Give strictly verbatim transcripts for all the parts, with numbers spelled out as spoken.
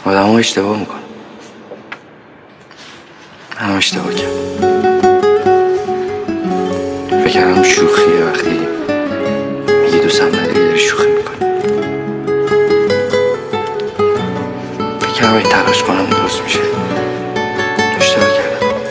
آدم ها اشتباه میکنن. من هم اشتباه کردم. فکر کردم شوخیه وقتی میگی دوستم نداری داری شوخی میکنی. فکر کردم اگه تلاش کنم درست میشه. اشتباه کردم.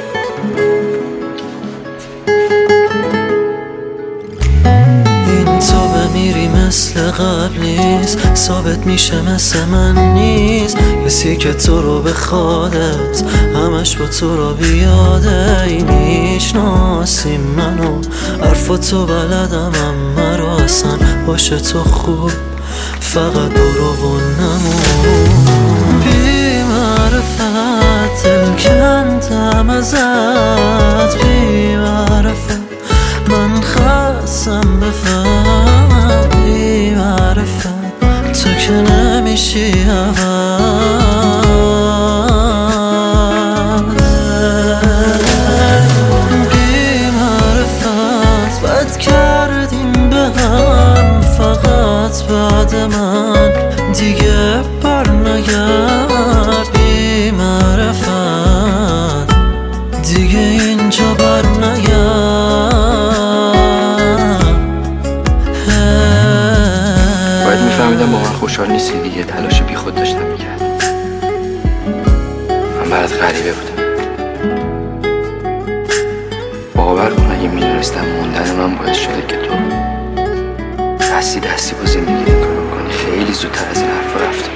این تو بمیری مثل قبل نیست، ثابت میشه مثل من نیست. کسی که تو رو به خودت همش با تو رو بیاده. ای میشناسی منو، حرفاتو بلدم اما رو اصلا باشه تو خوب. فقط برو و نمون. بی معرفت دل کندم ازت، بی معرفت من خواستم بفهم. بی معرفت تو که نمیشی عوض. بی معرفت بد کردیم به هم، فقط بعد من دیگه بر نگرد. بی معرفت دیگه اینجا بر نگرد. باید میفهمیدم با من خوشحال نیستی دیگه. تلاش بی خود داشتم میکردم. من برات غریبه بودم. باور کن اگه میدونستم موندن من باعث شده که تو دستی دستی با زندگی نگاه کنی، خیلی زودتر از این حرفا رفته.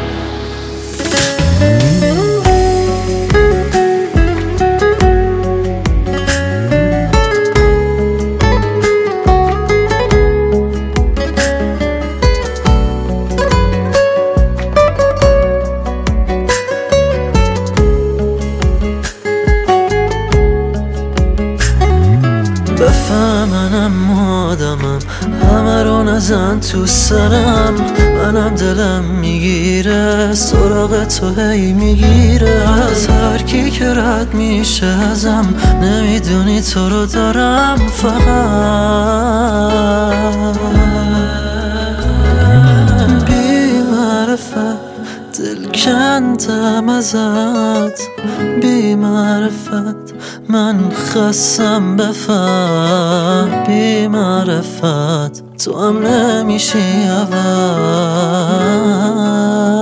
بفهمنم آدمم، همه رو نزن تو سرم. منم دلم میگیره سراغ تو هی میگیره. از هر کی که رد میشه ازم، نمیدونی تو رو دارم فقط. بی معرفت دل کندم ازت، بی معرفت من خواستم بفهم. بی معرفت تو هم نمیشی عوض.